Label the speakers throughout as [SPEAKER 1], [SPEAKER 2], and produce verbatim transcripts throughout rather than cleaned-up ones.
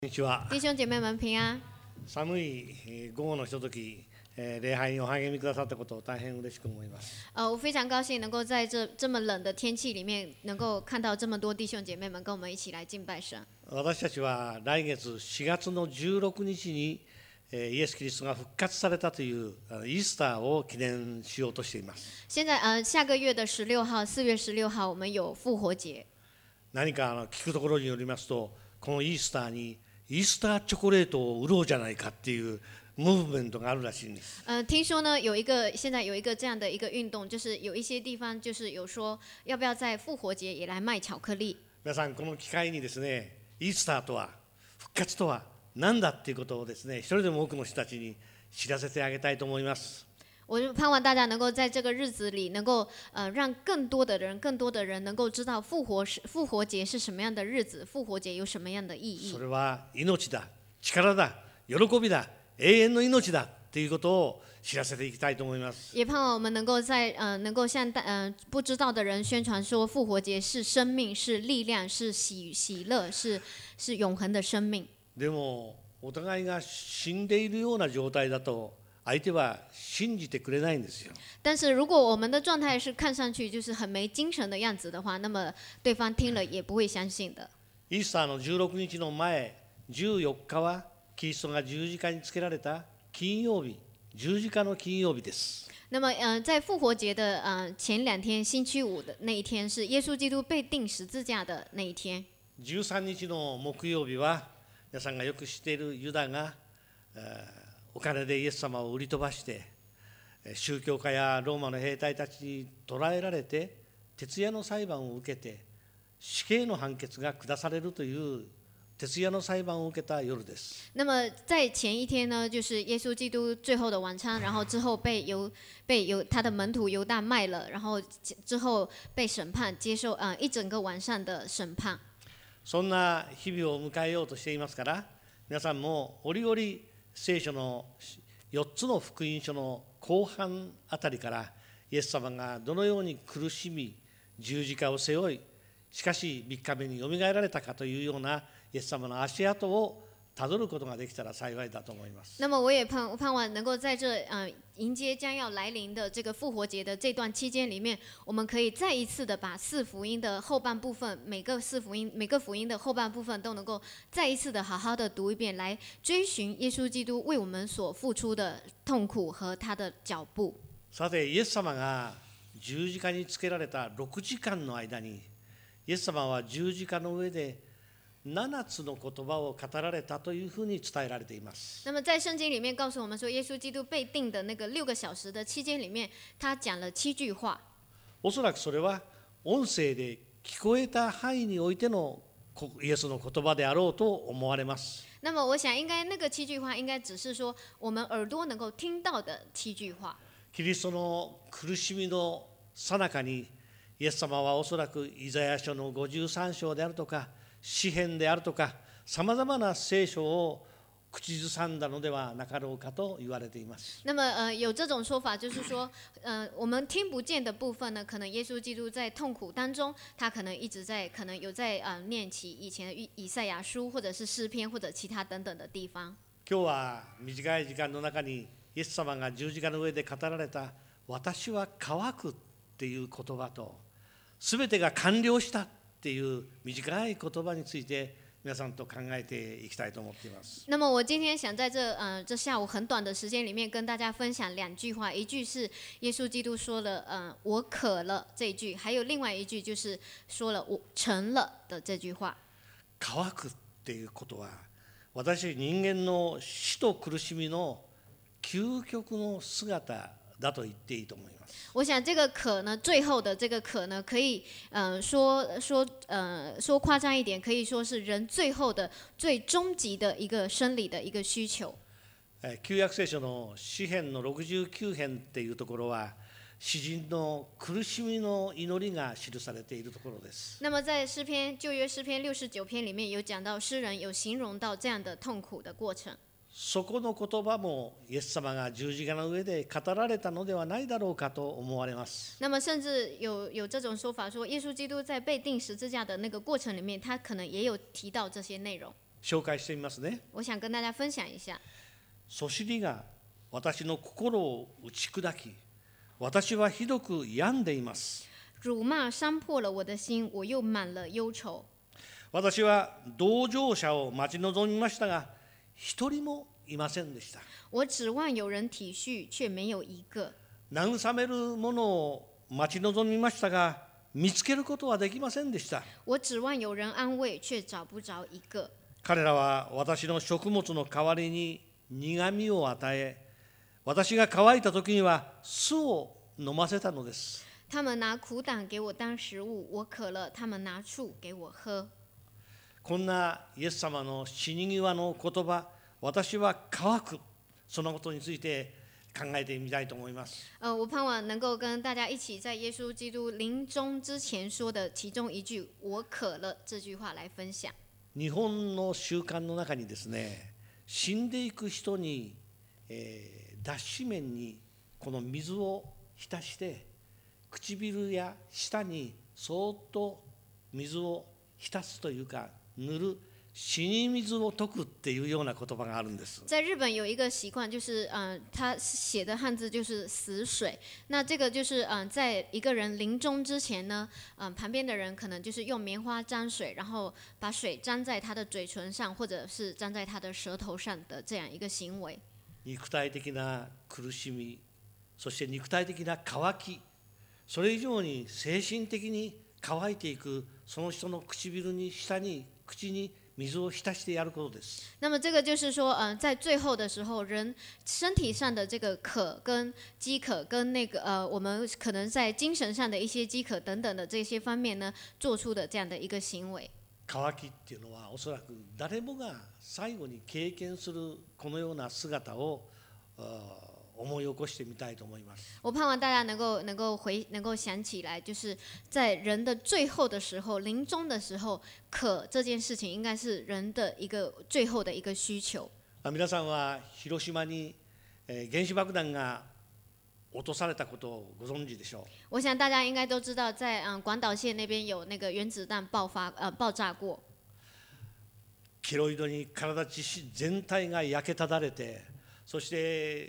[SPEAKER 1] こんにちは。
[SPEAKER 2] 弟兄姐妹们平安。
[SPEAKER 1] 寒いえー午後のひととき、えー礼拝にお励みくださったことを大変嬉しく思います。
[SPEAKER 2] 呃，我非常高兴能够在这这么冷的天气里面，能够看到这么多弟兄姐妹们跟我们一起来敬拜神。
[SPEAKER 1] 私たちは来月しがつのじゅうろくにちに、えーイエス・キリストが復活されたというあのイースターを記念しようとしています。
[SPEAKER 2] 现在呃，下个月的十六号，四月十六号，我们有复活节。
[SPEAKER 1] 何かあの聞くところによりますと、このイースターにイースターチョコレートを売ろうじゃないかっていうムーブメントがあるらしいんです。
[SPEAKER 2] 呃，听说呢，有一个现在有一个这样的一个运动，就是有一些地方就是有说，要不要在复活节也来卖巧克力。
[SPEAKER 1] 皆さんこの機会にですね、イースターとは復活とは何だっていうことをですね、一人でも多くの人たちに知らせてあげたいと思います。
[SPEAKER 2] 我就盼望大家能够在这个日子里，能够呃让更多的人、更多的人能够知道复活是复活节是什么样的日子，复活节有什么样的意义
[SPEAKER 1] そ。れは命だ、力だ、喜びだ、永遠の命だっていうことを知らせていきたいと思います。
[SPEAKER 2] 也盼望我们能够在呃能够向大呃不知道的人宣传说，复活节是生命，是力量，是喜喜乐，是是永恒的生命。
[SPEAKER 1] でもお互いが死んでいるような状態だと相手は信じてくれないんですよ。
[SPEAKER 2] 但是如果我们的状态是看上去就是很没精神的样子的话，那么对方听了也不会相信的。
[SPEAKER 1] イースターのじゅうろくにちの前、じゅうよっかはキリストが十字架につけられた金曜日、十字架の金曜日です。
[SPEAKER 2] 那么，呃，在复活节的呃前两天，星期五的那一天是耶稣基督被钉十字架的那一天。
[SPEAKER 1] じゅうさんにちの木曜日は皆さんがよく知っているユダが、えーお金でイエス様を売り飛ばして宗教家やローマの兵隊たちに捕らえられて徹夜の裁判を受けて死刑の判決が下されるという徹夜の裁判を受けた夜です。
[SPEAKER 2] 那么在前一天呢，就是耶稣基督最后的晚餐，然后之后被犹被犹他的门徒犹大卖了，然后之后被审判，接受呃一整个晚上的审判。
[SPEAKER 1] そんな日々を迎えようとしていますから、皆さんも折々聖書のよっつの福音書の後半あたりからイエス様がどのように苦しみ十字架を背負い、しかしみっかめによみがえられたかというようなイエス様の足跡をたどることができたら幸いだと思います。
[SPEAKER 2] 那么我也盼盼望能够在这呃迎接将要来临的这个复活节的这段期间里面，我们可以再一次的把四福音的后半部分，每个四福音每个福音的后半部分都能够再一次的好好的读一遍，来追寻耶稣基督为我们所付出的痛苦和他的脚步。
[SPEAKER 1] さてイエス様が十字架につけられたろくじかんの間にイエス様は十字架の上でななつの言葉を語られたというふうに伝えられています。
[SPEAKER 2] 那么在圣经里面告诉我们说，耶稣基督被定的那个六个小时的期间里面，他讲了七句话。
[SPEAKER 1] おそらくそれは音声で聞こえた範囲においてのイエスの言葉であろうと思われます。
[SPEAKER 2] 那么我想，应该那个七句话，应该只是说我们耳朵能够听到的七句话。
[SPEAKER 1] キリストの苦しみの最中にイエス様はおそらくイザヤ書のごじゅうさん章であるとか詩篇であるとかさまざまな聖書を口ずさんだのではなかろうかと言われています。
[SPEAKER 2] 那么呃，有这种说法，就是说，呃，我们听不见的部分呢，可能耶稣基督在痛苦当中，他可能一直在，可能有在呃念起以前的以以賽亚书，或者是诗篇，或者其他等等的地方。
[SPEAKER 1] 今日は短い時間の中にイエス様が十字架の上で語られた私は乾くっていう言葉と全てが完了したっていう短い言葉について皆さんと考えていきたいと思っています。
[SPEAKER 2] 那么我今天想在这呃这下午很短的时间里面跟大家分享两句话，一句是耶稣基督说了呃我渴了这一句，还有另外一句就是说了我成了的这句话。
[SPEAKER 1] 乾くっていうことは私人間の死と苦しみの究極の姿だと言っていいと思います。
[SPEAKER 2] 我想这个渴呢，最后的这个渴呢，可以呃说说呃说夸张一点，可以说是人最后的最终极的一个生理的一个需求。
[SPEAKER 1] 旧約聖書の詩編のろくじゅうきゅう編っていうところは詩人の苦しみの祈りが記されているところです。
[SPEAKER 2] 那么在诗篇旧约诗篇六十九篇里面有讲到诗人有形容到这样的痛苦的过程。
[SPEAKER 1] そこの言葉もイエス様が十字架の上で語られたのではないだろうかと思われます。
[SPEAKER 2] 那么甚至有有这种说法说，耶稣基督在被钉十字架的那个过程里面，他可能也有提到这些内容。
[SPEAKER 1] 紹介してみますね。
[SPEAKER 2] 我想跟大家分享一下。
[SPEAKER 1] そしりが私の心を打ち砕き、私はひどく病んでいます。
[SPEAKER 2] 辱骂伤破了我的心，我又满了忧愁。
[SPEAKER 1] 私は同情者を待ち望みましたが、一人もいませんでした。
[SPEAKER 2] 我指望有人体恤，却没有一个。
[SPEAKER 1] 慰めるものを待ち望みましたが、見つけることはできませんでした。
[SPEAKER 2] 我指望有人安慰，却找不着一个。
[SPEAKER 1] 彼らは私の食物の代わりに苦みを与え、私が乾いた時には酢を飲ませたのです。
[SPEAKER 2] 他们拿苦胆给我当食物，我渴了，他们拿醋给我喝。
[SPEAKER 1] こんなイエス様の死に際の言葉、私は乾く、そのことについて考えてみたいと思います。
[SPEAKER 2] 呃，我盼望能够跟大家一起在耶稣基督临终之前说的其中一句“我渴了”这句话来分享。
[SPEAKER 1] 日本の習慣の中にですね、死んでいく人に、えー、脱脂麺にこの水を浸して唇や舌にそーっと水を浸すというか塗る死に水を溶くっていうような言葉があるんです。
[SPEAKER 2] 在日本有一个习惯，就是嗯、呃，他写的汉字就是死水。那这个就是嗯、呃，在一个人临终之前呢，嗯、呃，旁边的人可能就是用棉花沾水，然后把水沾在他的嘴唇上，或者是沾在他的舌头上的这样一个行为。
[SPEAKER 1] 肉体的な苦しみ、そして肉体的な渇き、それ以上に精神的に乾いていくその人の唇に舌に口に水を浸してやることです。
[SPEAKER 2] 那么这个就是说，嗯、呃，在最后的时候，人身体上的这个渴跟饥渴，跟那个呃，我们可能在精神上的一些饥渴等等的这些方面呢，做出的这样的一个行为。
[SPEAKER 1] 渇きっていうのはおそらく誰もが最後に経験するこのような姿を思い起こしてみたいと思います。
[SPEAKER 2] 我盼望大家能够能够回能够想起来，就是在人的最后的时候，临终的时候，渴这件事情应该是人的一个最后的一个需求。
[SPEAKER 1] 皆さんは広島に原子爆弾が落とされたことをご存知でしょう。
[SPEAKER 2] 我想大家应该都知道，在嗯广岛县那边有那个原子弹爆发呃爆炸过。
[SPEAKER 1] ケロイドに体全体が焼けただれて、そして、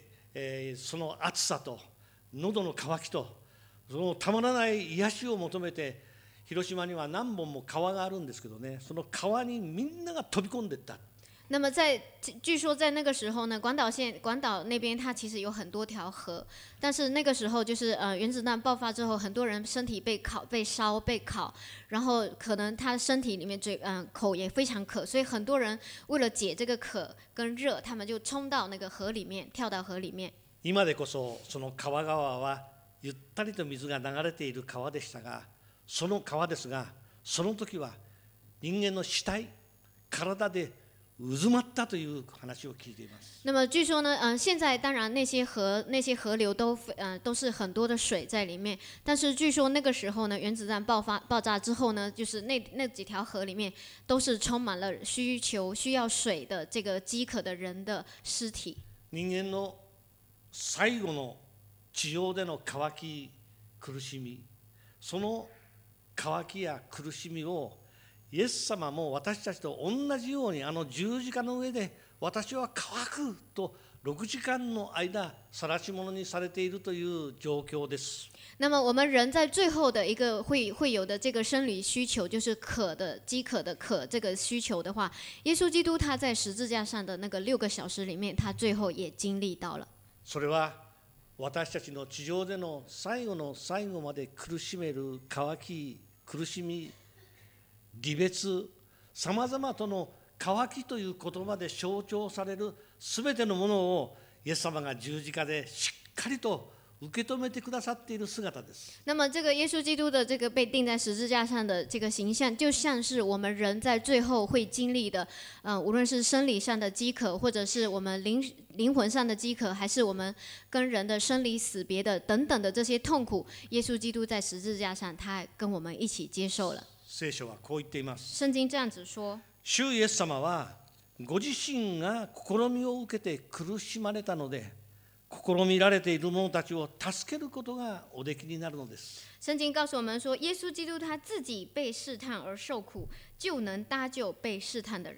[SPEAKER 1] えー、その暑さと喉の渇きとそのたまらない癒しを求めて、広島には何本も川があるんですけどね、その川にみんなが飛び込んでいった。
[SPEAKER 2] 那么在据说在那个时候呢，广岛县广岛那边它其实有很多条河，但是那个时候就是呃原子弹爆发之后，很多人身体被烤、被烧、被烤，然后可能他身体里面嘴嗯、呃、口也非常渴，所以很多人为了解这个渴跟热，他们就冲到那个河里面，跳到河里面。
[SPEAKER 1] 今でこそその川川はゆったりと水が流れている川でしたが、その川ですが、その時は人間の死体、体で渦まったという話を聞いています。
[SPEAKER 2] 那么据说呢，嗯、呃，现在当然那些河、那些河流都，呃，都是很多的水在里面。但是据说那个时候呢，原子弹爆发、爆炸之後呢，就是那那几条河里面都是充滿了需求、需要水的这个饥渴的人的屍體。
[SPEAKER 1] 人間の最後の地上での渇き、苦しみ、その渇きや苦しみをイエス様も私たちと同じようにあの十字架の上で私は乾くとろくじかんの間晒し者にされているという状況です。
[SPEAKER 2] 那么我们人在最后的一个会会有的这个生理需求，就是渴的饥渴的渴这个需求的话，耶稣基督他在十字架上的那个六个小时里面，他最后也经历到了。
[SPEAKER 1] それは私たちの地上での最後の最後まで苦しめる渇き、苦しみ、離別、さまざまとの渇きという言葉で象徴されるすべてのものをイエス様が十字架でしっかりと受け止めてくださっている姿です。
[SPEAKER 2] 那么这个耶稣基督的这个被钉在十字架上的这个形象，就像是我们人在最后会经历的，呃，无论是生理上的饥渴，或者是我们灵灵魂上的饥渴，还是我们跟人的生离死别的等等的这些痛苦，耶稣基督在十字架上，他跟我们一起接受了。
[SPEAKER 1] 聖書はこう言っています。
[SPEAKER 2] 聖經這樣子說，
[SPEAKER 1] 主イエス様はご自身が試みを受けて苦しまれたので、試みられている者たちを助けることがおできになるのです。
[SPEAKER 2] 聖經告訴我們說，耶穌基督他自己被試探而受苦，就能搭救被試探的人。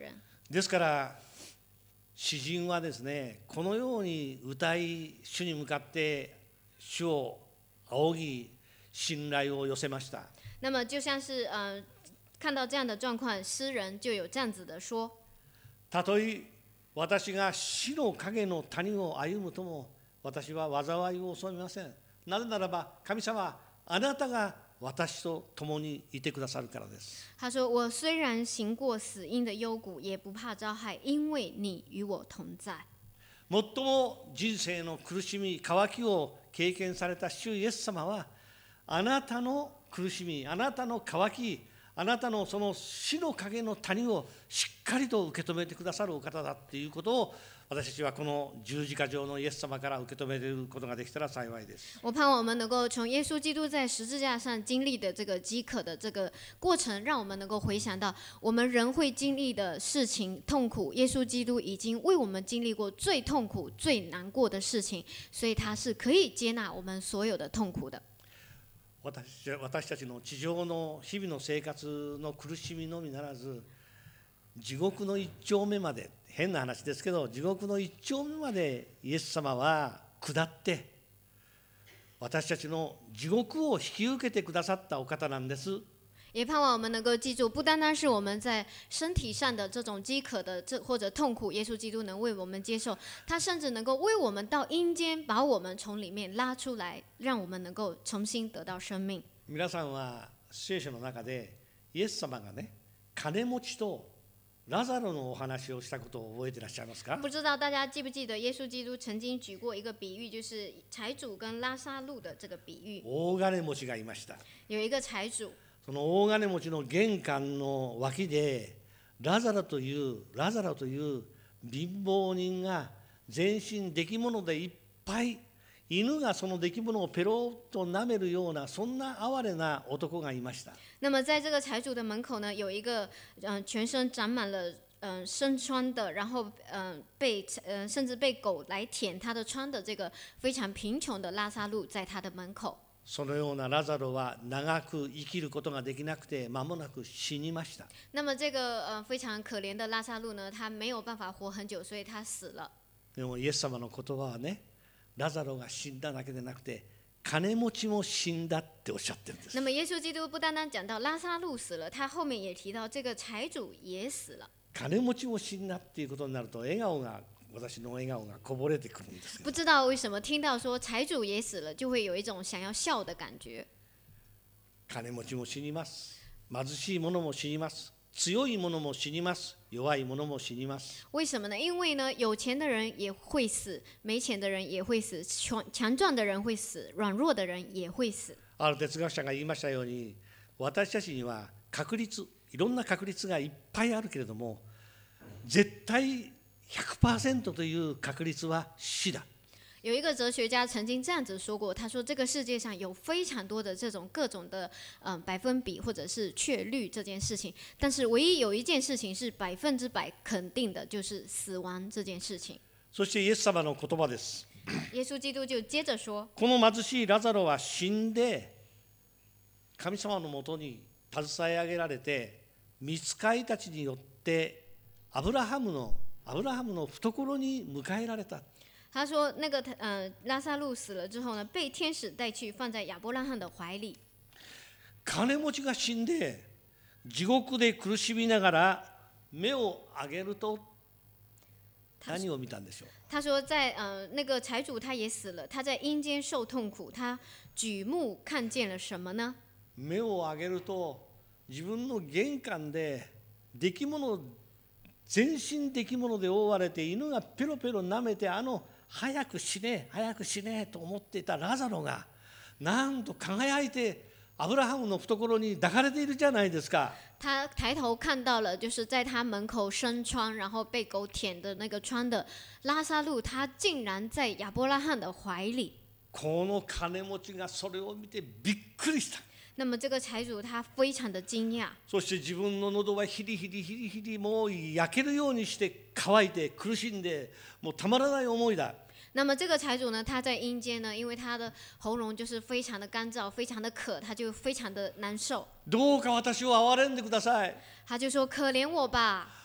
[SPEAKER 1] ですから詩人はですね、このように歌い、主に向かって主を仰ぎ信頼を寄せました。
[SPEAKER 2] 那么就像是呃看到这样的状况，诗人就有这样子的说：
[SPEAKER 1] たとえ私が死の影の谷を歩むとも、私は災いを恐れません。なぜならば神様、あなたが私と共にいてくださるからです。
[SPEAKER 2] 他说：“我虽然行过死荫的幽谷，也不怕遭害，因为你与我同在。”
[SPEAKER 1] 最も人生の苦しみ、渇きを経験された主イエス様は、あなたの苦しみ、あなたの渇き、あなたのその死の影の谷をしっかりと受け止めてくださるお方だということを、私たちはこの十字架上のイエス様から受け止めることができたら幸いです。
[SPEAKER 2] 我盼望我们能够从耶稣基督在十字架上经历的这个饥渴的这个过程，让我们能够回想到我们人会经历的事情、痛苦。耶稣基督已经为我们经历过最痛苦、最难过的事情，所以他是可以接纳我们所有的痛苦的。
[SPEAKER 1] 私私たちの地上の日々の生活の苦しみのみならず、地獄の一丁目まで、変な話ですけど、地獄の一丁目までイエス様は下って、私たちの地獄を引き受けてくださったお方なんです。
[SPEAKER 2] 也盼望我们能够记住，不单单是我们在身体上的这种饥渴的这或者痛苦，耶稣基督能为我们接受，他甚至能够为我们到阴间，把我们从里面拉出来，让我们能够重新得到生命。
[SPEAKER 1] 皆さんは聖書の中でイエス様がね、金持ちとラザロのお話をしたことを覚えていらっしゃいますか？
[SPEAKER 2] 不知道大家记不记得，耶稣基督曾经举过一个比喻，就是财主跟拉撒路的这个比喻。
[SPEAKER 1] 大金持ちがいました。
[SPEAKER 2] 有一个财主。
[SPEAKER 1] その大金持ちの玄関の脇でラザロというラザロという貧乏人が全身出来物でいっぱい、犬がその出来物をペロッと舐めるような、そんな哀れな男がいました。
[SPEAKER 2] 那么在这个财主的门口呢，有一个嗯、呃、全身长满了嗯、呃、身穿的，然后嗯、呃、被呃甚至被狗来舔他的穿的这个非常贫穷的拉撒路在他的门口。
[SPEAKER 1] そのようなラザロは長く生きることができなくて、間もなく死にました。
[SPEAKER 2] 那么这个呃非常可怜的拉撒路呢，他没有办法活很久，所以他死了。
[SPEAKER 1] でもイエス様の言葉はね、ラザロが死んだだけでなくて、金持ちも死んだっておっしゃってるんです。
[SPEAKER 2] 那么耶稣基督不单单讲到拉撒路死了，他后面也提到这个财主也死了。
[SPEAKER 1] 金持ちも死んだっていうことになると、笑顔が私の笑顔がこぼれてくるんですけど。
[SPEAKER 2] 不知道为什么听到说财主也死了，就会有一种想要笑的感觉。
[SPEAKER 1] 金持ちも死にます。貧しい者も死にます。強い者も死にます。弱い者も死にます。
[SPEAKER 2] 为什么呢？因为呢，有钱的人也会死，没钱的人也会死，强强壮的人会死，软弱的人也会死。
[SPEAKER 1] ある哲学者が言いましたように、私たちには確率、いろんな確率がいっぱいあるけれども、絶対ひゃくパーセントという確率は死だ。
[SPEAKER 2] 有一个哲学家曾经这样子说过，他说这个世界上有非常多的这种各种的嗯、呃、百分比或者是确率这件事情，但是唯一有一件事情是百分之百肯定的，就是死亡这件事情。
[SPEAKER 1] そしてイエス様の言葉です。
[SPEAKER 2] 耶稣基督就接着说，
[SPEAKER 1] この貧しいラザロは死んで神様のもとに携え上げられて、御使いたちによってアブラハムのアブラハムの懐に迎えられた。
[SPEAKER 2] 他说那个呃拉撒路死了之后呢，被天使带去放在亚伯拉罕的怀里。
[SPEAKER 1] 金持ちが死んで地獄で苦しみながら目を上げると何を見たんでしょう。
[SPEAKER 2] 他说在呃那个财主他也死了，他在阴间受痛苦，他举目看见了什么呢？
[SPEAKER 1] 目を上げると自分の玄関で出来物、全身出来物で覆われて、犬がペロペロ舐めて、あの早く死ね早く死ねと思っていたラザロがなんと輝いてアブラハムの懐に抱かれているじゃないですか。
[SPEAKER 2] 他抬头看到了，就是在他门口生疮，然后被狗舔的那个疮的拉撒路，他竟然在亚伯拉罕的怀里。
[SPEAKER 1] この金持ちがそれを見てびっくりした。
[SPEAKER 2] 那么这个财主他非常的惊讶，
[SPEAKER 1] そして自分の喉はヒリヒリヒリヒリもう焼けるようにして乾いて苦しんで、もうたまらない思いだ。
[SPEAKER 2] 那么这个财主呢，他在阴间呢，因为他的喉咙就是非常的干燥，非常的渴，他就非常的难受。
[SPEAKER 1] どうか私を憐れんでください。
[SPEAKER 2] 他就说：“可怜我吧。”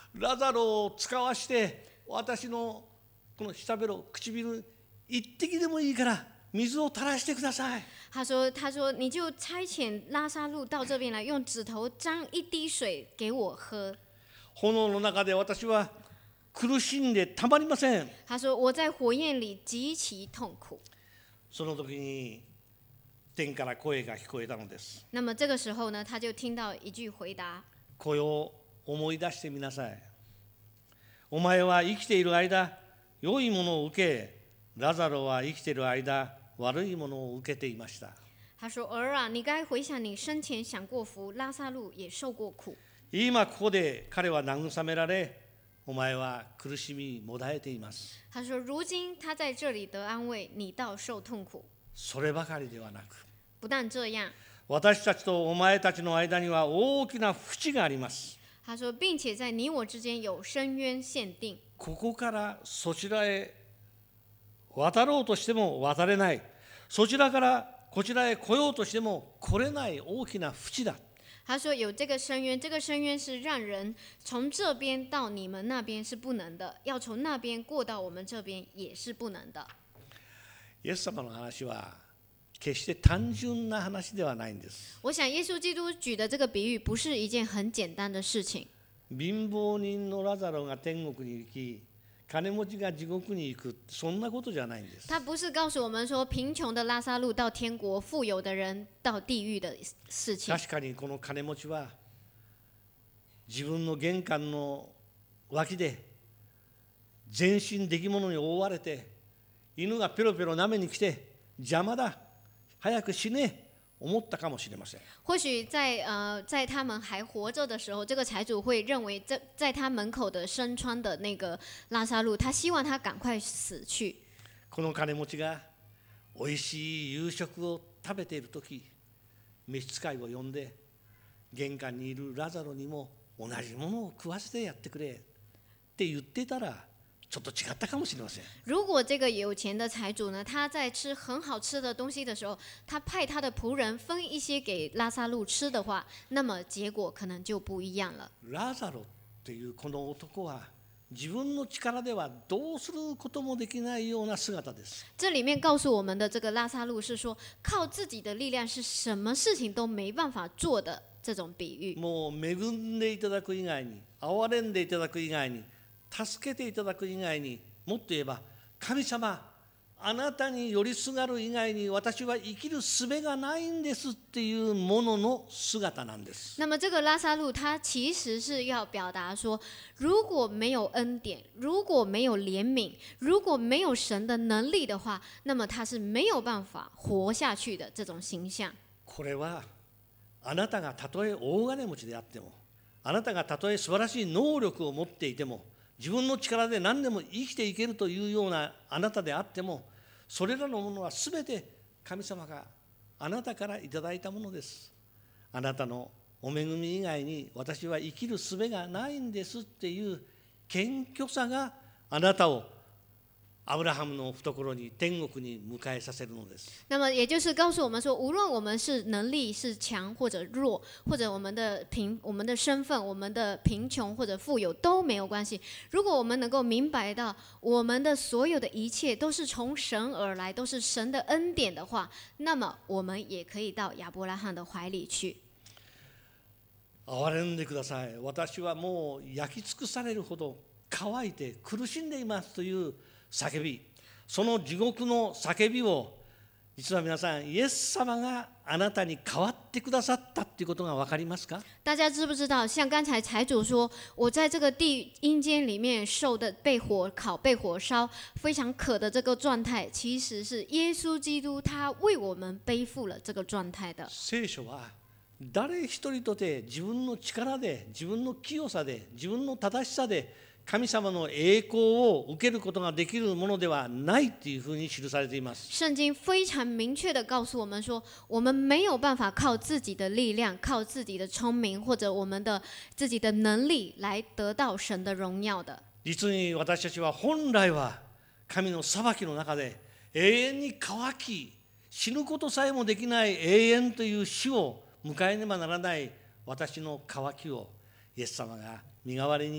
[SPEAKER 1] ラザロを使わして私のこの舌べろ唇一滴でもいいから水を垂らしてください。
[SPEAKER 2] 他说：“他说你就差遣拉撒路到这边来，用指头沾一滴水给我喝。”
[SPEAKER 1] 炎の中で私は苦しんでたまりません。
[SPEAKER 2] 他说：“我在火焰里极其痛苦。”
[SPEAKER 1] その時に天から声が聞こえたのです。
[SPEAKER 2] 那么这个时候呢，他就听到一句回答。
[SPEAKER 1] これを思い出してみなさい。お前は生きている間、良いものを受け、ラザロは生きている間、悪いものを受けていました。
[SPEAKER 2] 他说：“儿啊，你该回想你生前享过福，拉撒路也受过苦。”
[SPEAKER 1] 今ここで彼は慰められ、お前は苦しみもだえています。
[SPEAKER 2] 他说：“如今他在这里得安慰，你倒受痛苦。”
[SPEAKER 1] そればかりではなく、
[SPEAKER 2] 不但这样，
[SPEAKER 1] 私たちとお前たちの間には大きな淵があります。
[SPEAKER 2] 他说，并且在你我之間有深淵限定。
[SPEAKER 1] ここからそちらへ渡ろうとしても渡れない。そちらからこちらへ来ようとしても来れない大きな淵だ。
[SPEAKER 2] 他说有这个深渊，这个深渊是让人从这边到你们那边是不能的，要从那边过到我们这边也是不能的。
[SPEAKER 1] イエス様の話は決して単純な話ではないんです。
[SPEAKER 2] 我想耶稣基督举的这个比喻不是一件很简单的事情。
[SPEAKER 1] 貧乏人のラザロが天国に行き、金持ちが地獄に行く、そんなことじゃないんです。
[SPEAKER 2] 他不是告诉我们说贫穷的拉撒路到天国，富有的人到地狱的事情。
[SPEAKER 1] 確かにこの金持ちは自分の玄関の脇で全身出来物に覆われて、犬がペロペロ舐めに来て邪魔だ、早く死ね思ったかもしれません。
[SPEAKER 2] 或許在呃在他們還活着的時候，這個財主會認為在在他門口的身穿的那個拉撒路，他希望他趕快死去。
[SPEAKER 1] この金持ちがおいしい夕食を食べているとき、召使いを呼んで玄関にいるラザロにも同じものを食わせてやってくれって言ってたらちょっと違ったかもしれません。
[SPEAKER 2] 如果这个有錢的財主呢，他在吃很好吃的東西的時候，他派他的僕人分一些給拉撒路吃的話，那麼結果可能就不一樣了。
[SPEAKER 1] ラザロというこの男は自分の力ではどうすることもできないような姿です。
[SPEAKER 2] 這裡面告訴我們的這個拉撒路是說，靠自己的力量是什麼事情都沒辦法做的這種比喻。
[SPEAKER 1] もう恵んでいただく以外に、憐れんでいただく以外に、助けていただく以外に、もっと言えば神様、あなたに寄りすがる以外に私は生きる術がないんですっていうものの姿なんです。
[SPEAKER 2] 那么这个拉撒路他其实是要表达说，如果没有恩典，如果没有怜悯，如果没有神的能力的话，那么他是没有办法活下去的这种形象。
[SPEAKER 1] これはあなたがたとえ大金持ちであっても、あなたがたとえ素晴らしい能力を持っていても、自分の力で何でも生きていけるというようなあなたであっても、それらのものはすべて神様があなたからいただいたものです。あなたのお恵み以外に私は生きる術がないんですっていう謙虚さがあなたをアブラハムの懐に天国に迎えさせるのです。
[SPEAKER 2] 那么也就是告诉我们说，无论我们是能力是强或者弱，或者我们的贫、我们的身份、我们的贫穷或者富有都没有关系。如果我们能够明白到我们的所有的一切都是从神而来，都是神的恩典的话，那么我们也可以到亚伯拉罕的怀里去。
[SPEAKER 1] 憐れんでください。私はもう焼き尽くされるほど乾いて苦しんでいますという叫び、その地獄の叫びを実は皆さん、イエス様があなたに代わってくださったということが分かりますか？
[SPEAKER 2] 大家知不知道，像刚才财主说，我在这个地阴间里面受的被火烤、被火烧，非常渴的这个状態，其實是耶穌基督他為我們背負了這個狀態的。
[SPEAKER 1] 聖書は誰一人とて自分の力で、自分の清さで、自分の正しさで神様の栄光を受けることができるものではないというふうに記されています。
[SPEAKER 2] 聖經非常明確地告訴我們說，我們沒有辦法靠自己的力量、靠自己的聰明或者我們的自己的能力來得到神的榮耀的。
[SPEAKER 1] 実に私たちは本来は神の裁きの中で永遠に渇き、死ぬことさえもできない永遠という死を迎えねばならない私の渇きをイエス様が身代わりに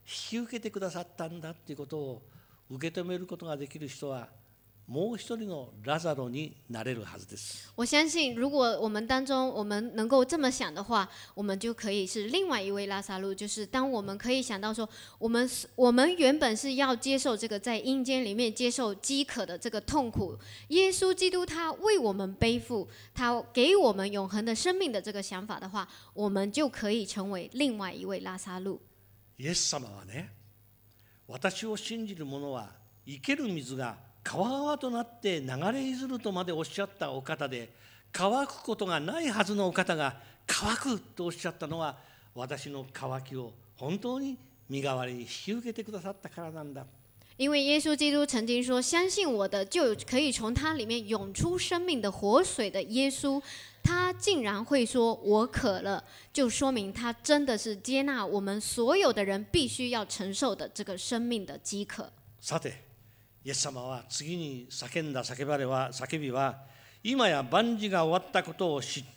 [SPEAKER 1] 引き受けてくださったんだということを受け止めることができる人は、もう一人のラザロになれるはずです。
[SPEAKER 2] 我相信，如果我们当中我们能够这么想的话，我们就可以是另外一位拉撒路。就是当我们可以想到说，我们我们原本是要接受这个在阴间里面接受饥渴的这个痛苦，耶稣基督他为我们背负，他给我们永恒的生命的这个想法的话，我们就可以成为另外一位拉撒路。
[SPEAKER 1] イエス様はね、私を信じる者は生ける水が川川となって流れいずるとまでおっしゃったお方で、乾くことがないはずのお方が乾くとおっしゃったのは、私の乾きを本当に身代わりに引き受けてくださったからなんだ。
[SPEAKER 2] 因为耶稣基督曾经说：“相信我的，就可以从他里面涌出生命的活水的耶稣。”他竟然会说我渴了，就说明他真的是接纳我们所有的人必须要承受的这个生命的饥渴。
[SPEAKER 1] さて、イエス様は次に叫んだ叫ばれは叫びは、今や万事が終わったことを知って、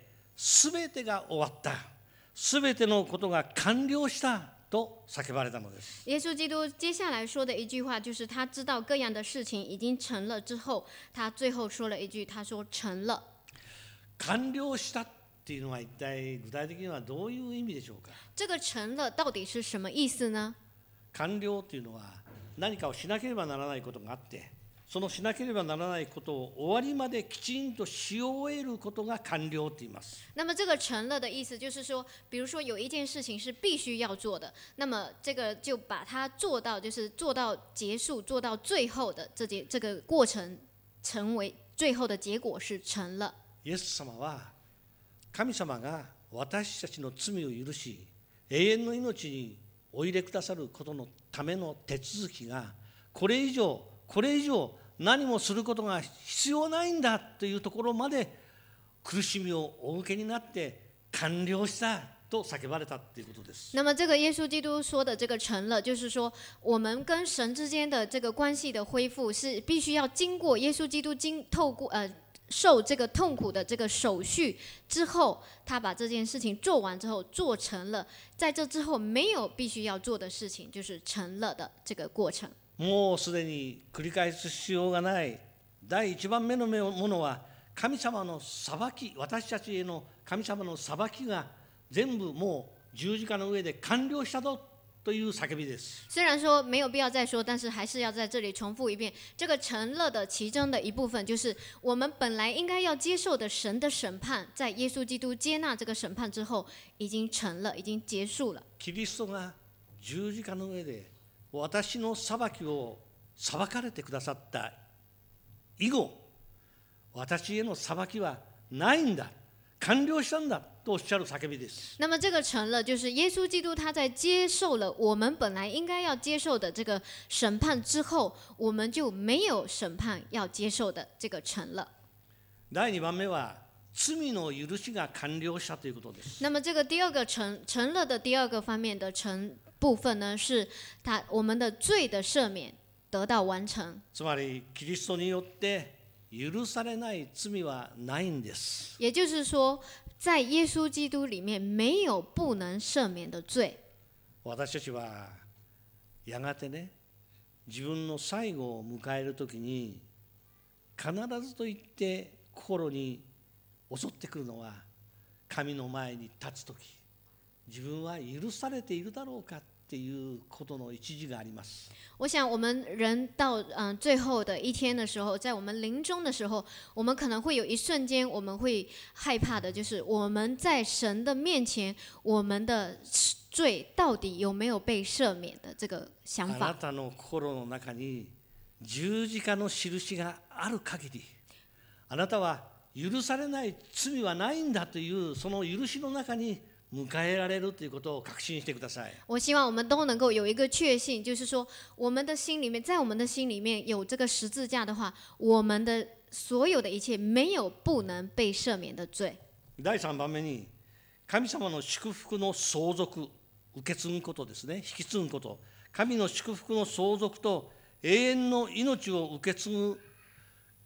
[SPEAKER 1] すべてが終わった、すべてのことが完了したと叫ばれたのです。
[SPEAKER 2] 耶稣基督接下来说的一句话，就是他知道各样的事情已经成了之后，他最后说了一句，他说成了。
[SPEAKER 1] 完了したっていうのは一体具体的にはどういう意味でしょうか。
[SPEAKER 2] 这个成了到底是什么意思呢？
[SPEAKER 1] 完了っていうのは何かをしなければならないことがあって、そのしなければならないことを終わりまできちんとし終えることが完了って言います。
[SPEAKER 2] 那么这个成了的意思就是说，比如说有一件事情是必须要做的，那么这个就把它做到，就是做到结束，做到最后的这节这个过程，成为最后的结果是成了。
[SPEAKER 1] イエス様は神様が私たちの罪を許し、永遠の命にお入れくださることのための手続きが、これ以上これ以上何もすることが必要ないんだというところまで苦しみをお受けになって完了したと叫ばれたということです。
[SPEAKER 2] 那么这个耶稣基督说的这个成了，就是说我们跟神之间的这个关系的恢复是必须要经过耶稣基督经透过呃。受这个痛苦的这个手续之后，他把这件事情做完之后做成了，在这之后没有必须要做的事情，就是成了的这个过程。
[SPEAKER 1] もうすでに繰り返す必要がない第一番目のものは、神様の裁き、私たちへの神様の裁きが全部もう十字架の上で完了したぞという叫びです。
[SPEAKER 2] 虽然说没有必要再说，但是还是要在这里重复一遍。这个成了的其中的一部分，就是我们本来应该要接受的神的审判，在耶稣基督接纳这个审判之后，已经成了，已经结束了。
[SPEAKER 1] キリストが十字架の上で私の裁きを裁かれてくださった以後、私への裁きはないんだ、完了したんだとおっしゃる叫びです。
[SPEAKER 2] 那么这个成了，就是耶稣基督他在接受了我们本来应该要接受的这个审判之后，我们就没有审判要接受的这个成了。
[SPEAKER 1] 第二番目は罪の許しが完了したということです。
[SPEAKER 2] 那么这个第二个成成了的第二个方面的成部分呢，是他我们的罪的赦免得到完成。
[SPEAKER 1] つまりキリストによって許されない罪はないんです。
[SPEAKER 2] 也就是说，在耶稣基督里面没有不能赦免的罪。
[SPEAKER 1] 私たちはやがてね、自分の最後を迎えるときに必ずと言って心に襲ってくるのは、神の前に立つとき自分は許されているだろうかっていうことの一時があります。
[SPEAKER 2] 我想我们人到嗯、呃、最后的一天的时候，在我们临终的时候，我们可能会有一瞬间，我们会害怕的，就是我们在神的面前，我们的罪到底有没有被赦免的这个想法。
[SPEAKER 1] あなたの心の中に十字架の印がある限り、あなたは許されない罪はないんだというその許しの中に迎えられるということを確信してください。
[SPEAKER 2] 我希望我们都能够有一个确信，就是说，我们的心里面，在我们的心里面有这个十字架的话，我们的所有的一切没有不能被赦免的罪。
[SPEAKER 1] 第三番目に、神様の祝福の相続、受け継ぐことですね、引き継ぐこと。神の祝福の相続と永遠の命を受け継ぐ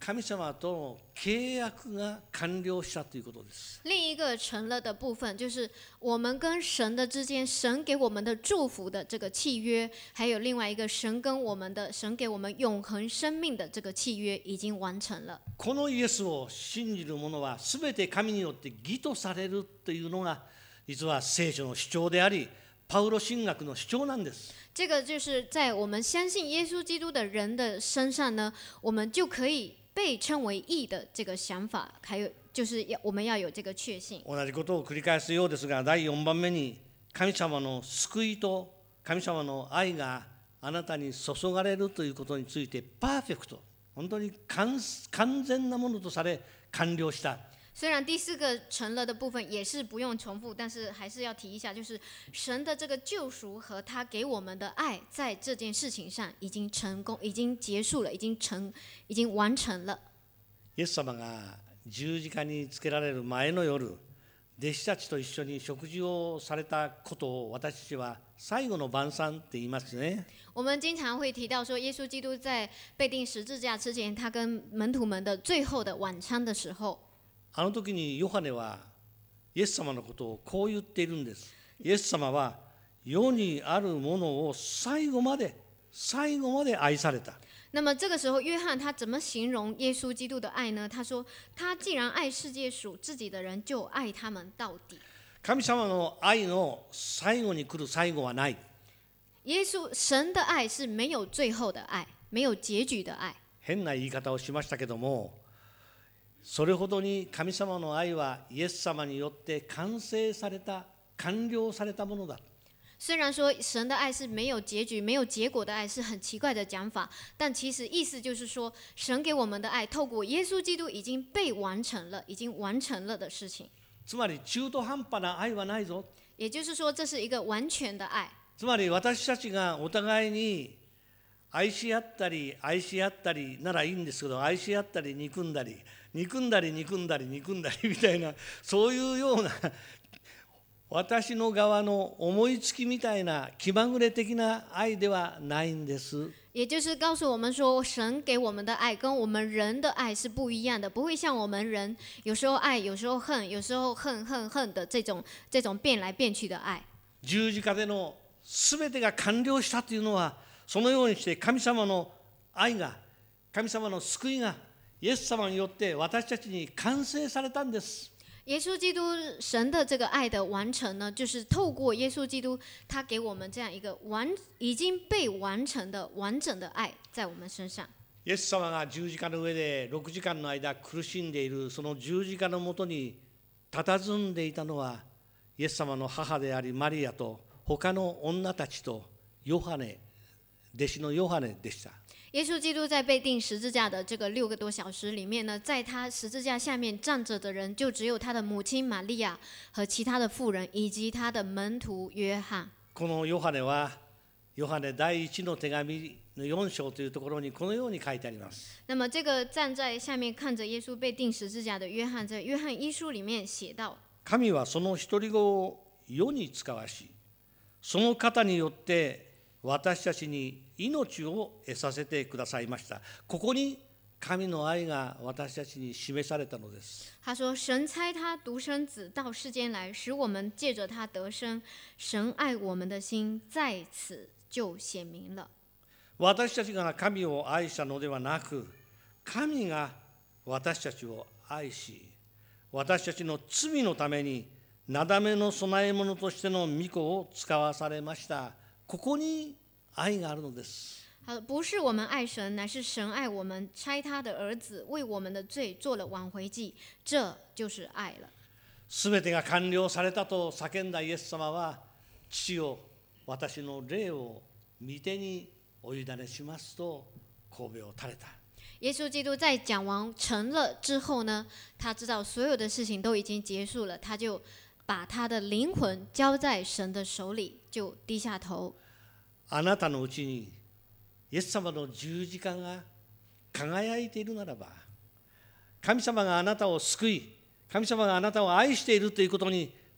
[SPEAKER 1] 神様との契約が完了したということです。
[SPEAKER 2] 另一个成了的部分，就是我们跟神的之间，神给我们的祝福的这个契约，还有另外一个神跟我们的神给我们永恒生命的这个契约已经完成了。
[SPEAKER 1] このイエスを信じる者はすべて神によって義とされるというのが実は聖書の主張であり、パウロ神学の主張なんです。
[SPEAKER 2] 这个就是在我们相信耶稣基督的人的身上呢，我们就可以被称为义的这个想法，还有就是要我们要有这个确信。
[SPEAKER 1] 同じことを繰り返すようですが、だいよんばんめに神様の救いと神様の愛があなたに注がれるということについてパーフェクト、本当に 完, 完全なものとされ完了した。
[SPEAKER 2] 虽然第四个成了的部分也是不用重复，但是还是要提一下，就是神的这个救赎和他给我们的爱，在这件事情上已经成功，已经结束了，已经成，已经完成了。
[SPEAKER 1] イエス様が十字架につけられる前の夜、弟子たちと一緒に食事をされたことを私たちは最後の晩餐って言いますね。
[SPEAKER 2] 我们经常会提到说，耶稣基督在被钉十字架之前，他跟门徒们的最后的晚餐的时候。
[SPEAKER 1] あの時にヨハネはイエス様のことをこう言っているんです。イエス様は世にあるものを最後まで最後まで愛された。
[SPEAKER 2] 那么这个时候，约翰他怎么形容耶稣基督的爱呢？他说：“他既然爱世界属自己的人，就爱他们到底。”
[SPEAKER 1] 神様の愛の最後に来る最後はない。
[SPEAKER 2] 耶稣神的愛是沒有最後的愛，沒有結局的愛。
[SPEAKER 1] 変な言い方をしましたけども、それほどに神様の愛はイエス様によって完成された、完了されたものだ。
[SPEAKER 2] 虽然说神的爱是没有结局、没有结果的爱是很奇怪的讲法，但其实意思就是说，神给我们的爱透过耶稣基督已经被完成了，已经完成了的事情。
[SPEAKER 1] つまり中途半端な愛はないぞ。
[SPEAKER 2] 也就是说，这是一个完全的愛。
[SPEAKER 1] つまり私たちがお互いに愛し合ったり愛し合ったりならいいんですけど、愛し合ったり憎んだり憎んだり憎んだり憎んだりみたいな、そういうような私の側の思いつきみたいな気まぐれ的な愛ではないんです。
[SPEAKER 2] 也就是告诉我们说，神给我们的爱跟我们人的爱是不一样的，不会像我们人有时候爱，有时候恨，有时候恨恨恨的这种这种变来变去的愛。
[SPEAKER 1] 十字架でのすべてが完了したというのは、そのようにして神様の愛が、神様の救いがイエス様によって私たちに完成されたんです。
[SPEAKER 2] 耶稣基督神的这个爱的完成呢，就是透过耶稣基督，他给我们这样一个完已经被完成的完整的爱在我们身上。
[SPEAKER 1] イエス様が十字架の上でろくじかんの間苦しんでいるその十字架のもとに佇んでいたのは、イエス様の母でありマリアと他の女たちとヨハネ、弟子のヨハネでした。
[SPEAKER 2] 耶稣基督在被钉十字架的这个六个多小时里面呢，在他十字架下面站着的人，就只有他的母亲玛利亚和其他的妇人，以及他的门徒约翰。
[SPEAKER 1] このヨハネはヨハネ第一の手紙のよん章というところにこのように書いてあります。
[SPEAKER 2] 那么这个站在下面看着耶稣被钉十字架的約翰，在約翰一書里面写到：
[SPEAKER 1] 神はその独り子を世に使わし、その方によって私たちに命を得させてくださいました。ここに神の愛が私たちに示されたのです。
[SPEAKER 2] 他说：“神差他独生子到世间来，使我们借着他得生。神愛我們的心在此就顯明了。”
[SPEAKER 1] 私たちが神を愛したのではなく、神が私たちを愛し、私たちの罪のためになだめの供え物としての御子を使わされました。ここに愛があるのです。
[SPEAKER 2] 不是我们愛神，乃是神愛我們，差他的兒子為我們的罪做了挽回祭，這就是愛了。
[SPEAKER 1] すべてが完了されたと叫んだイエス様は、父よ、私の霊を御手にお委ねしますと頭を垂れた。
[SPEAKER 2] 耶稣基督在講完成了之後呢，他知道所有的事情都已經結束了，他就把他的靈魂交在神的手裏，就低下頭。
[SPEAKER 1] あなたのうちにイエス様の十字架が輝いているならば、神様があなたを救い、神様があなたを愛しているということに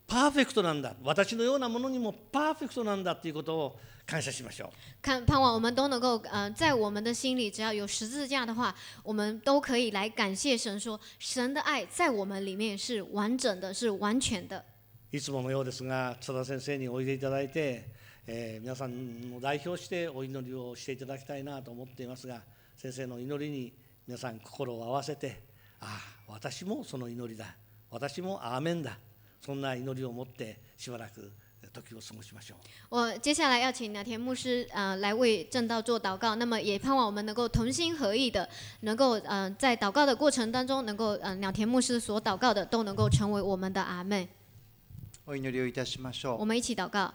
[SPEAKER 1] パーフェクトなんだ、私のようなものにもパーフェクトなんだということを感謝しましょう。
[SPEAKER 2] 看盼望我们都能够呃，在我们的心里，只要有十字架的话，我们都可以来感谢神说，神的爱在我们里面是完整的，是完全的。
[SPEAKER 1] いつものようですが、津田先生においでいただいて、えー、皆さんを代表してお祈りをしていただきたいなと思っていますが、先生の祈りに皆さん心を合わせて、ああ、私もその祈りだ、私もアーメンだ、そんな祈りを持ってしばらく時を過ごしましょう。
[SPEAKER 2] 我接下来要请鸟田牧师呃来为正道做祷告，那么也盼望我们能够同心合意的，能够呃在祷告的过程当中，能够呃鸟田牧师所祷告的都能够成为我们的阿们。
[SPEAKER 3] お祈りをいたしましょう。
[SPEAKER 2] 我们一起祷告。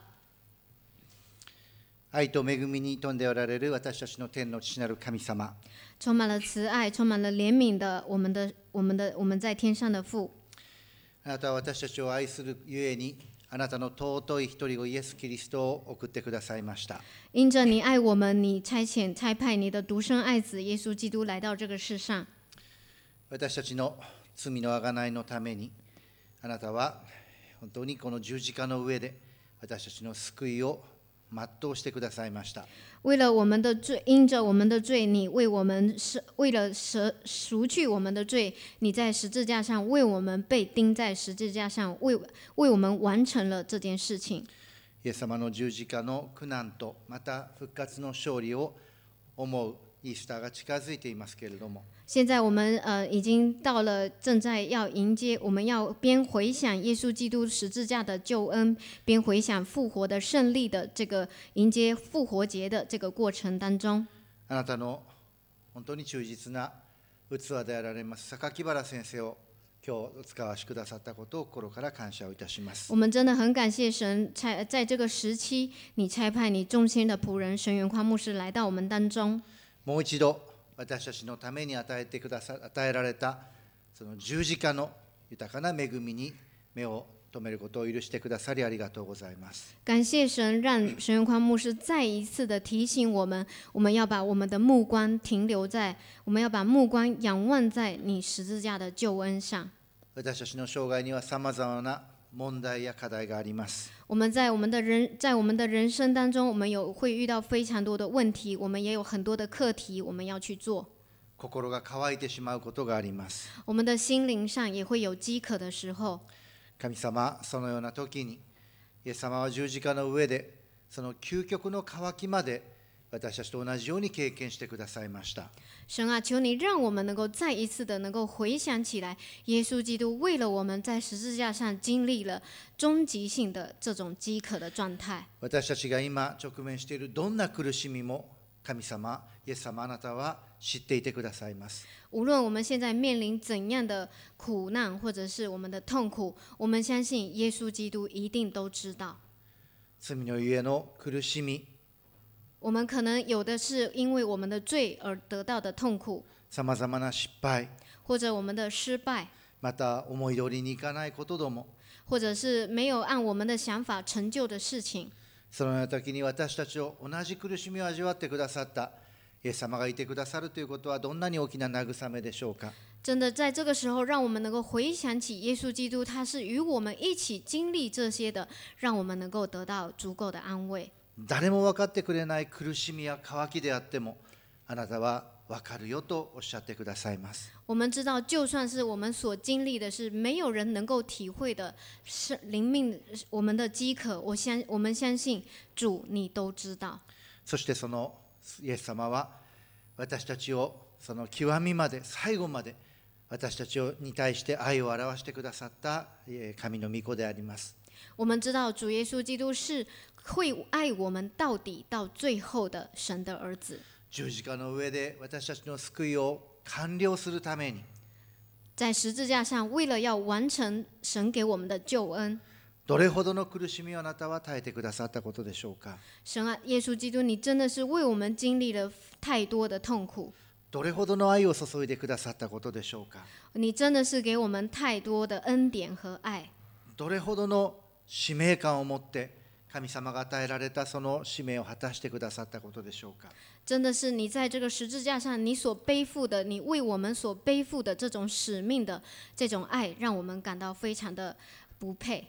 [SPEAKER 3] 愛と恵みに富んでおられる私たちの天の父なる神様。
[SPEAKER 2] 充满了慈愛、充滿了憐憫的我們的我們的我們在天上的父。
[SPEAKER 3] あなたは私たちを愛するゆえに、あなたの尊い一人子イエス・キリストを送ってくださいました。
[SPEAKER 2] 因着你愛我們，你差遣差派你的獨生愛子耶穌基督來到這個世上。
[SPEAKER 3] 私たちの罪の贖いのために、あなたは本当にこの十字架の上で私たちの救いを全うしてくださいました。
[SPEAKER 2] 为了我们的罪，因着我们的罪，你为我们为了赎去我们的罪，你在十字架上为我们被钉在十字架上，为为我们完成了这件事情。
[SPEAKER 3] イエス様の十字架の苦難とまた復活の勝利を思うイースターが近づいていますけれども。
[SPEAKER 2] 现在我们呃已经到了，正在要迎接，我们要边回想耶稣基督十字架的救恩，边回想复活的胜利的这个迎接复活节的这个过程当中。
[SPEAKER 3] あなたの本当に忠実な器であられます榊原先生を今日お使わしくださったことを心から感謝をいたします。
[SPEAKER 2] 我们真的很感谢神，差在这个时期，你差派你忠心的仆人神元宽牧師来到我们当中。
[SPEAKER 3] もう一度私たちのために与えてくださ与えられたその十字架の豊かな恵みに目を留めることを許してくださりありがとうございます。
[SPEAKER 2] 感谢神，让神元宽牧師再一次的提醒我们，我们要把我们的目光停留在，我们要把目光仰望在你十字架的救恩上。
[SPEAKER 3] 私たちの生涯にはさまざまな問題や課題があります。
[SPEAKER 2] 我们在我们的人在我们的人生当中，我们有会遇到非常多的问题，我们也有很多的课题我们要去做。
[SPEAKER 3] 心が乾いてしまうことがあります。
[SPEAKER 2] 我们的心灵上也会有饥渴的时候。
[SPEAKER 3] 神様、そのような時に、イエス様は十字架の上で、その究極の渇きまで私たちと同じように経験してくださいました。
[SPEAKER 2] 神啊，求你让我们能够再一次的能够回想起来，耶稣基督为了我们在十字架上经历了终极性的这种饥渴的状态。
[SPEAKER 3] 私たちが今直面しているどんな苦しみも、神様、イエス様あなたは知っていてくださいます。
[SPEAKER 2] 无论我们现在面临怎样的苦难，或者是我们的痛苦，我们相信耶稣基督一定都知道。
[SPEAKER 3] 罪のゆえの苦しみ、
[SPEAKER 2] 我们可能有的是因为我们的罪而得到的痛苦，
[SPEAKER 3] さまざまな失敗、
[SPEAKER 2] 或者我们的失败，
[SPEAKER 3] また思い通りにいかないことども、
[SPEAKER 2] 或者是没有按我们的想法成就的事情。
[SPEAKER 3] そのような時に私たちを同じ苦しみを味わってくださったイエス様がいてくださるということはどんなに大きな慰めでしょうか。
[SPEAKER 2] 真的在这个时候，让我们能够回想起耶稣基督，他是与我们一起经历这些的，让我们能够得到足够的安慰。
[SPEAKER 3] 誰も分かってくれない苦しみや渇きであっても、あなたは分かるよとおっしゃってくださいます。
[SPEAKER 2] 我们知道，就算是我们所经历的是没有人能够体会的是灵命我们的饥渴，我相我们相信主你都知道。
[SPEAKER 3] そしてそのイエス様は私たちをその極みまで最後まで私たちに対して愛を表してくださった神の御子であります。
[SPEAKER 2] 我们知道主耶稣基督是会爱我们到底到最后的神的儿子。
[SPEAKER 3] 十字架の上で私たちの救いを完了するために、
[SPEAKER 2] 在十字架上为了要完成神给我们的救恩，
[SPEAKER 3] どれほどの苦しみをあなたは耐えてくださったことでしょうか。
[SPEAKER 2] 神啊，耶稣基督，你真的是为我们经历了太多的痛苦。
[SPEAKER 3] どれほどの愛を注いでくださったことでしょうか。
[SPEAKER 2] 你真的是给我们太多的恩典和愛。
[SPEAKER 3] どれほどの使命感を持って神様が与えられたその使命を果たしてくださったことでしょうか。
[SPEAKER 2] 真的是你在这个十字架上，你所背负的，你为我们所背负的这种使命的这种爱，让我们感到非常的不配。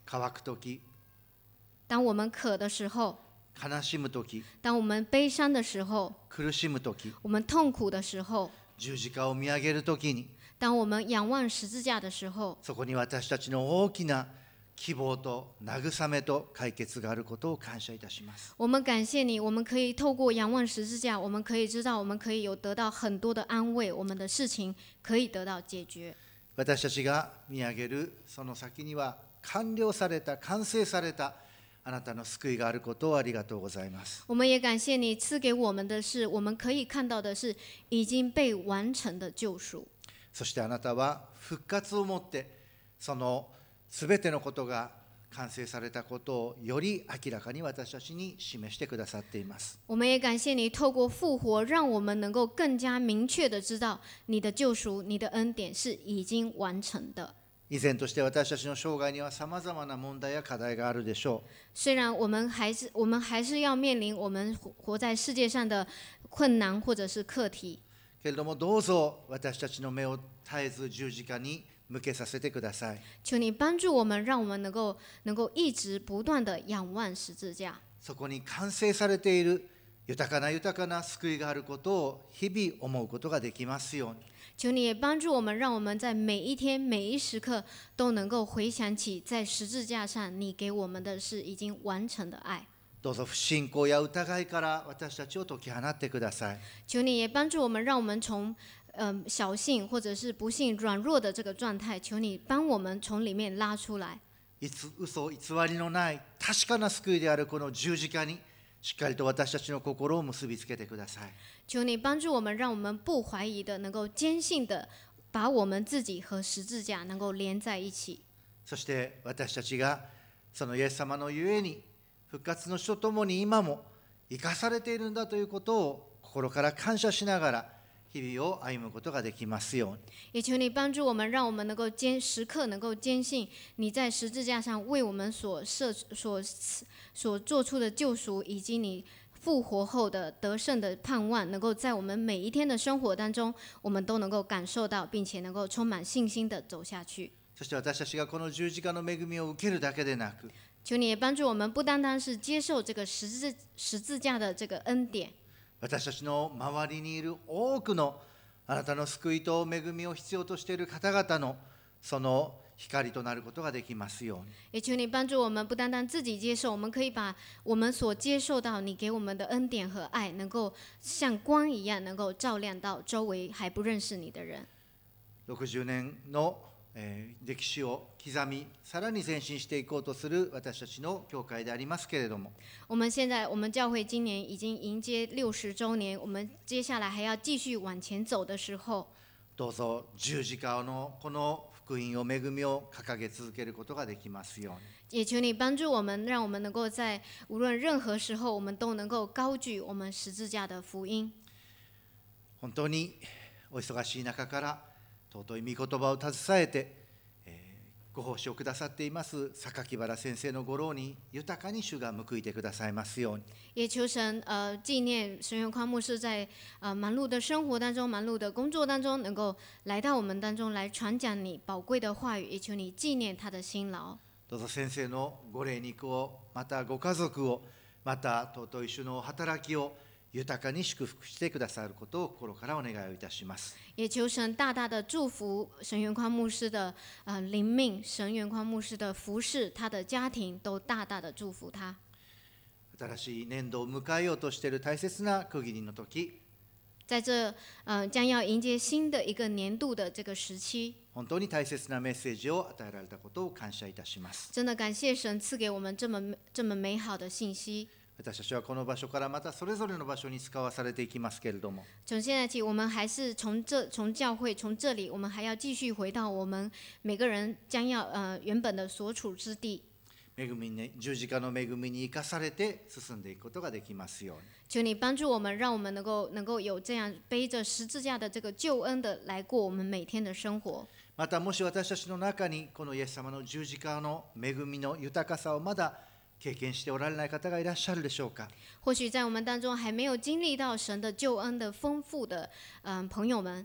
[SPEAKER 3] 乾くとき、
[SPEAKER 2] 当我们渴的时候，
[SPEAKER 3] 悲しむとき、
[SPEAKER 2] 当我们悲伤的时候，
[SPEAKER 3] 苦しむとき、
[SPEAKER 2] 我们痛苦的时候，
[SPEAKER 3] 十字架を見上げるときに、
[SPEAKER 2] 当我们仰望十字架的时候，
[SPEAKER 3] そこに私たちの大きな希望と慰めと解決があることを感謝いたします。
[SPEAKER 2] 我们感谢你，我们可以透过仰望十字架，我们可以知道，我们可以有得到很多的安慰，我们的事情可以得到解决。
[SPEAKER 3] 私たちが見上げるその先には完了された、完成されたあなたの救いがあることをありがとうございます。
[SPEAKER 2] 我们也感谢你赐给我们的是，我们可以看到的是已经被完成的救赎。
[SPEAKER 3] そしてあなたは復活をもってそのすべてのことが完成されたことをより明らかに私たちに示してくださっています。
[SPEAKER 2] 我们也感谢你透过复活，让我们能够更加明确的知道你的救赎、你的恩典是已经完成的。
[SPEAKER 3] 依然として私たちの生涯にはさまざまな問題や課題があるでしょう。
[SPEAKER 2] 虽然我们还是我们还是要面临我们活在世界上的困难或者是课题，
[SPEAKER 3] けれどもどうぞ私たちの目を絶えず十字架に向けさせてください。
[SPEAKER 2] 求你帮助我们，让我们能够能够一直不断的仰望十字架。
[SPEAKER 3] そこに完成されている豊かな豊かな救いがあることを日々思うことができますように。
[SPEAKER 2] 求你也帮助我们，让我们在每一天每一时刻都能够回想起在十字架上你给我们的是已经完成的爱。
[SPEAKER 3] どうぞ不信仰や疑いから私たちを解き放ってください。
[SPEAKER 2] 求你也帮助我们，让我们从嗯、呃、小信或者是不信软弱的这个状态，求你帮我们从里面拉出来。
[SPEAKER 3] いつ嘘偽りのない確かな救いであるこの十字架にしっかりと私たちの心を結びつけてください。
[SPEAKER 2] 求你帮助我们，让我们不怀疑的，能够坚信的，把我们自己和十字架能够连在一起。
[SPEAKER 3] そして私たちがそのイエス様のゆえに復活の死とともに今も生かされているんだということを心から感謝しながら日々を歩むことができますように。
[SPEAKER 2] 也求你帮助我们，让我们能够坚时刻能够坚信你在十字架上为我们所设所所做出的救赎，以及你复活后的得胜的盼望，能够在我们每一天的生活当中，我们都能够感受到，并且能够充满信心的走下去。
[SPEAKER 3] そして私たちがこの十字架の恵みを受けるだけでなく、
[SPEAKER 2] 求你也帮助我们，不单单是接受这个十字十字架的这个恩典。
[SPEAKER 3] 私たちの周りにいる多くのあなたの救いと恵みを必要としている方々のその光となることができますように。
[SPEAKER 2] 也求你帮助我们，不单单自己接受，我们可以把我们所接受到你给我们的恩典和爱，能够像光一样，能够照亮到周围还不认识你的人。
[SPEAKER 3] ろくじゅうねんの、えー、歴史を刻み、さらに前進していこうとする私たちの教会でありますけれども、
[SPEAKER 2] 我们现在，我们教会今年已经迎接六十周年，我们接下来还要继续往前走的时候，
[SPEAKER 3] どうぞ十字架のこの福音を恵みを掲げ続けることができますように。
[SPEAKER 2] 也求你帮助我们，让我们能够在无论任何时候，我们都能够高举我们十字架的福音。
[SPEAKER 3] 本当にお忙しい中から尊い御言葉を携えて、えー、ご奉仕をくださっています榊原先生のご労に豊かに主が報いてくださいますように。
[SPEAKER 2] 也求神呃纪念神元匡牧师在呃忙碌的生活当中、忙碌的工作当中，能够来到我们当中来传讲你宝贵的话语，也求你纪念他的辛劳。
[SPEAKER 3] どうぞ先生のご霊肉を、またご家族を、また尊い主の働きを豊かに祝福してくださることを心からお願いをいたします。
[SPEAKER 2] 也求神大大的祝福神元匡牧师的呃灵命，神元匡牧师的服侍，他的家庭都大大的祝福他。
[SPEAKER 3] 新しい年度を迎えようとしている大切な区切りの時、
[SPEAKER 2] 在这呃将要迎接新的一个年度的这个时期，
[SPEAKER 3] 本当に大切なメッセージを与えられたことを感謝いたします。
[SPEAKER 2] 真的感谢神赐给我们这么这么美好的信息。
[SPEAKER 3] 私たちはこの場所からまたそれぞれの場所に使わされていきますけれども、
[SPEAKER 2] 从现在起，我们还是从这从教会从这里，我们还要继续回到我们每个人将要呃原本的所处之地。
[SPEAKER 3] 恵みに十字架の恵みに生かされて進んでいくことができますように。
[SPEAKER 2] 求你帮助我们，让我们能够能够有这样背着十字架的这个救恩的来过我们每天的生活。
[SPEAKER 3] またもし私たちの中にこのイエス様の十字架の恵みの豊かさをまだ経験しておられない方がいらっしゃるでしょうか。
[SPEAKER 2] 或许在我们当中还没有经历到神的救恩的丰富的嗯、呃、朋友们，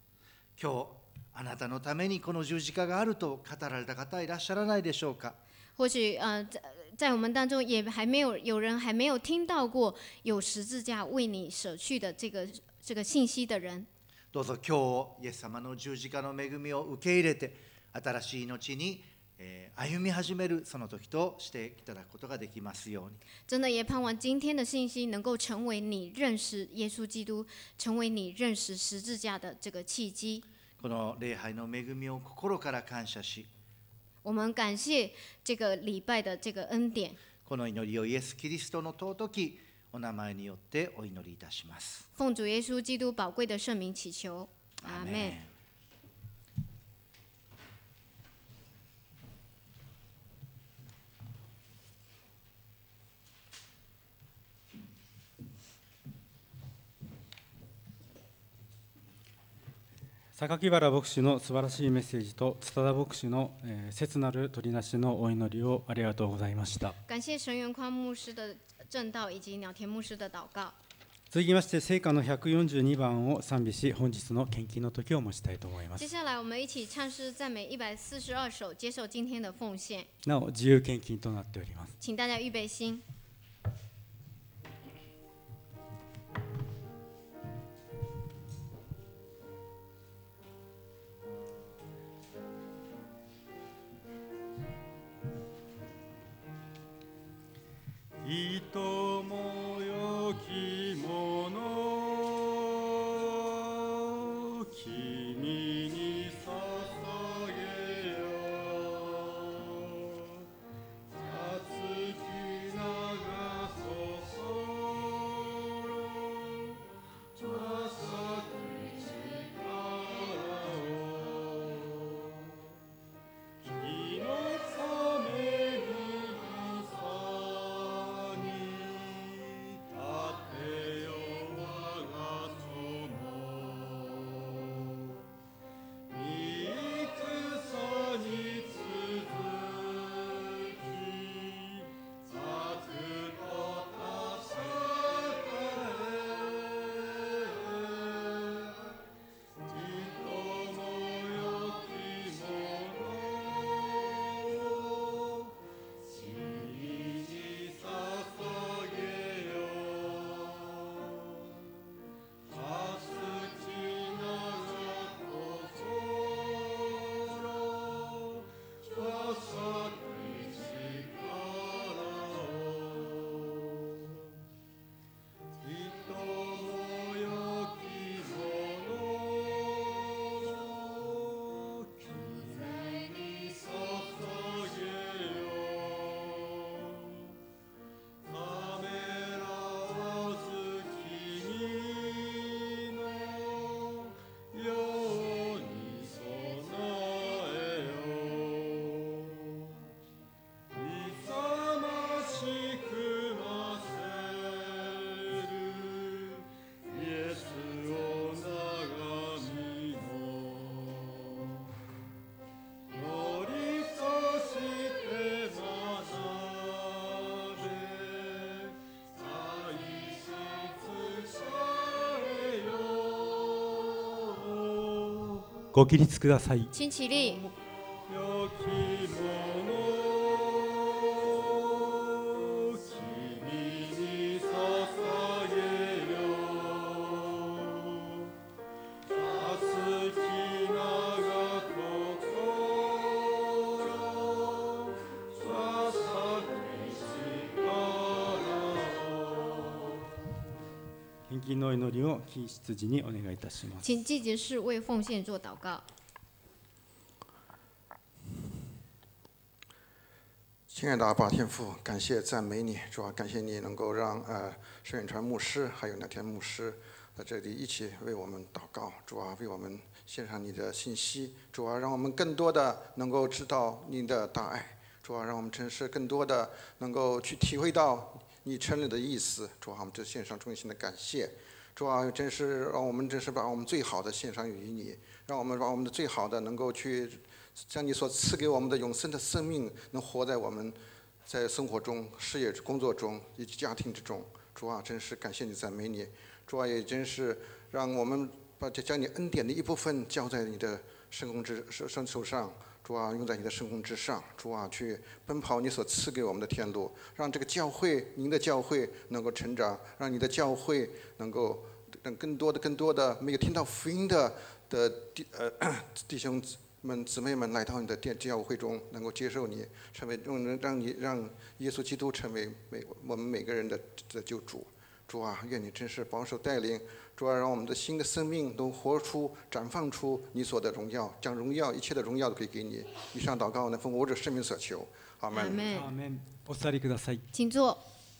[SPEAKER 3] 今日あなたのためにこの十字架があると語られた方いらっしゃらないでしょうか。
[SPEAKER 2] 或许呃在在我们当中也还没有有人还没有听到过有十字架为你舍去的这个这个信息的人。
[SPEAKER 3] どうぞ今日イエス様の十字架の恵みを受け入れて、新しい命に歩み始めるその時としていただくことができますように。
[SPEAKER 2] 真的也盼望今天的信息能够成为你认识耶稣基督，成为你认识十字架的这个契機。
[SPEAKER 3] この礼拝の恵みを心から感謝し、
[SPEAKER 2] 我们感谢这个礼拜的这个恩典。
[SPEAKER 3] この祈りをイエス・キリストの尊きお名前によってお祈りいたします。
[SPEAKER 2] 奉主耶稣基督宝贵的圣名祈求，阿們。
[SPEAKER 4] 榊原牧師の素晴らしいメッセージと津田牧師の、えー、切なる取りなしのお祈りをありがとうございました。
[SPEAKER 2] 感謝神元宽牧師的正道以及鳥田牧師的禱告。
[SPEAKER 4] 続きまして聖歌のひゃくよんじゅうにばんを賛美し、本日の献金の時を持ちたいと思います。
[SPEAKER 2] 接下来我们一起唱诗赞美一百四十二首，接受今天的奉献。
[SPEAKER 4] なお自由献金となっております。
[SPEAKER 2] 请大家预备心。
[SPEAKER 4] いともよきもの、君に捧げよう。熱き流そう心、まさく力を。君のためにご起立ください。
[SPEAKER 2] 请起立。
[SPEAKER 4] 献金の祈りを金執事にお願いいたします。
[SPEAKER 2] 请祭执事为奉献做祷告。
[SPEAKER 5] 亲爱的阿爸天父，感谢赞美你，主啊，感谢你能够让呃盛远传牧师还有两天牧师在这里一起为我们祷告，主啊，为我们献上你的信息，主啊，让我们更多的能够知道你的大爱，主啊，让我们真是更多的能够去体会到你承认的意思，主啊，我们这献上衷心的感谢，主啊，真是让我们真是把我们最好的献上于你，让我们把我们的最好的能够去将你所赐给我们的永生的生命，能活在我们在生活中、事业、工作中以及家庭之中。主啊，真是感谢你，赞美你。主啊，也真是让我们把将你恩典的一部分交在你的圣工之圣手上。 主啊，用在你的圣工之上，主啊，去奔跑你所赐给我们的天路，让这个教会，您的教会能够成长，让你的教会能够让更多的、更多的没有听到福音的的弟呃弟兄们、姊妹们来到你的殿教会中，能够接受你，成为让让你让耶稣基督成为每我们每个人的的救主。主啊，愿你真是保守带领。主啊，让我们的新的生命都活出、绽放出你所的荣耀，将荣耀一切的荣耀都可以给你。以上祷告呢，奉我者圣名所求，阿门。
[SPEAKER 2] 阿门。
[SPEAKER 4] アーメン。お座りください。
[SPEAKER 2] 请坐。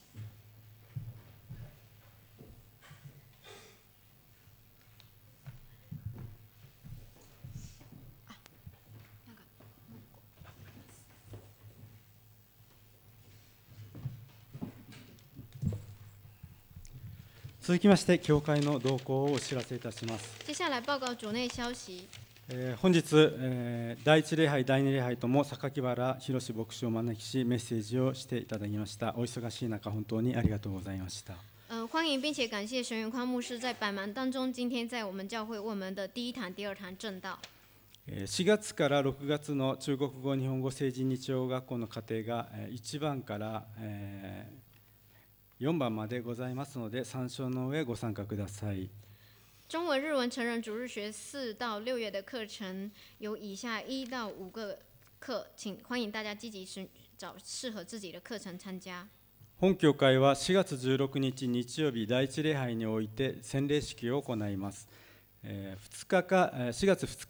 [SPEAKER 4] 続きまして、教会の動向をお知らせいたします。
[SPEAKER 2] 接下来报告主内消息。
[SPEAKER 4] えー本日、えー第一礼拝、第二礼拝とも榊原宏牧師をお招きし、メッセージをしていただきました。お忙しい中、本当にありがとうございました。
[SPEAKER 2] 呃，欢迎并且感谢神元宽牧师在百忙当中，今天在我们教会为我们的第一堂、第二堂正道。
[SPEAKER 4] えーしがつからろくがつの中国語日本語成人日曜学校の課程がえーいちばんからえーよんばんまでございますので、参照の上ご参加ください。
[SPEAKER 2] 中文、日文成人主日学四到六月的课程有以下一到五个课，请欢迎大家积極尋找適合自己的課程參加。
[SPEAKER 4] 本教会はしがつじゅうろくにち日曜日第一礼拝において洗礼式を行います。えーふつかかしがつふつ